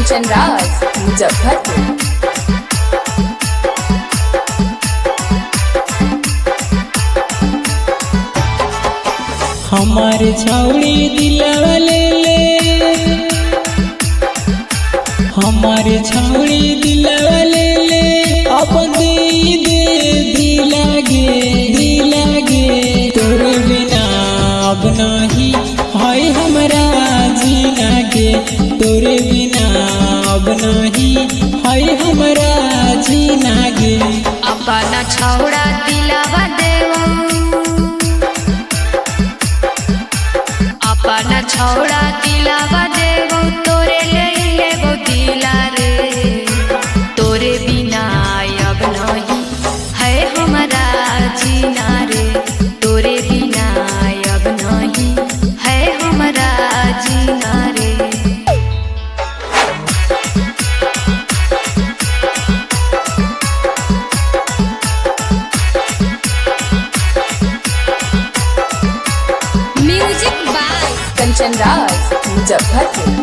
कंचन राज मुजफ्फरपुर। हमारे छौड़ी दिलवा ले ले, हमारे छौड़ी दिलवा ले ले, अपन दे दिलागे तोरे बिना अब नहीं है हमरा जीना गे, तोरे बिना अब नहीं है हमरा जीना गे। अपना छौड़ा दिलवा देवो, अपना छौड़ा दिलवा देवो, तोरे ले लेबो दिला रे, तोरे बिना अब नहीं है हमरा जीना रे, तोरे बिना अब नहीं है हमरा जीना रे। Music by Kanchan Raj Muzaffarpur.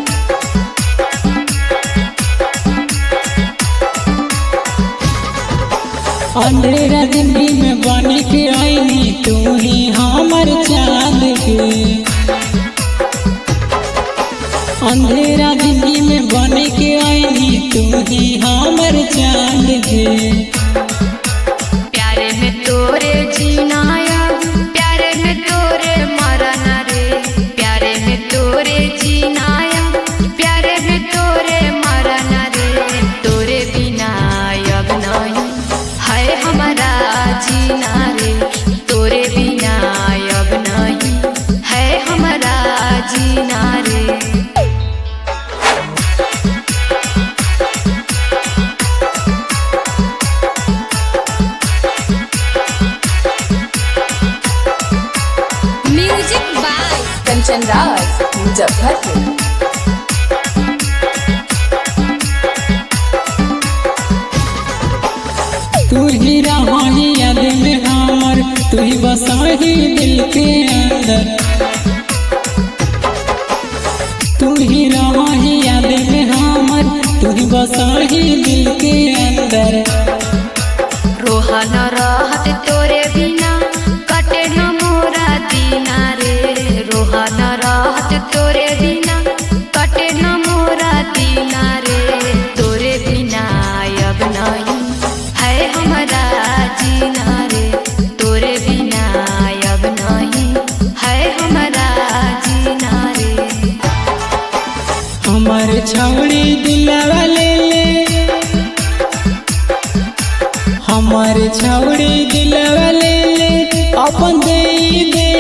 अंधेरा जिंदगी में बन के आईनी तू ही हमर चाँद के, अंधेरा जिंदगी में बन के आईनी तू ही हमर चाँद के। प्यारे में तोरे जीना अब, प्यारे में तोरे मरना रे, प्यारे में तोरे जीना अब, प्यारे में तोरे मरना रे, तोरे बिना अब नहीं है हमारा जीना रे, तोरे बिना अब नहीं है हमारा जीना रे। Music by Kanchan Raj Muzaffarpur. तू ही रही याद में हमर, तू ही बसाही दिल के अंदर, तू ही रही याद में हमर, तू ही बसाही दिल के अंदर। रोहन रहत तोरे बिना कटे न मोरा दीना रे, रोहन रहत तोरे बिना कटे न मोरा दीना रे, तोरे बिना अब नहीं है हमारा जीना रे, तोरे बिना अब नहीं है हमारा जीना रे। हमारे छौड़ी दिलवा ले ले, हमारे छौड़ी दिलवा ले ले, अपन दे